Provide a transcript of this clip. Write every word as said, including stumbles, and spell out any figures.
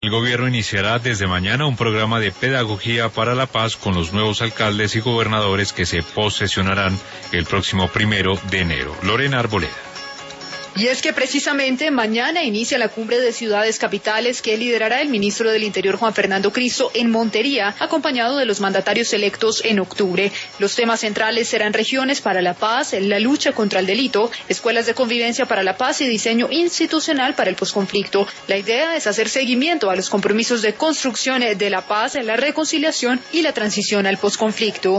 El gobierno iniciará desde mañana un programa de pedagogía para la paz con los nuevos alcaldes y gobernadores que se posesionarán el próximo primero de enero. Lorena Arboleda. Y es que precisamente mañana inicia la cumbre de ciudades capitales que liderará el ministro del Interior Juan Fernando Cristo en Montería, acompañado de los mandatarios electos en octubre. Los temas centrales serán regiones para la paz, la lucha contra el delito, escuelas de convivencia para la paz y diseño institucional para el posconflicto. La idea es hacer seguimiento a los compromisos de construcción de la paz, la reconciliación y la transición al posconflicto.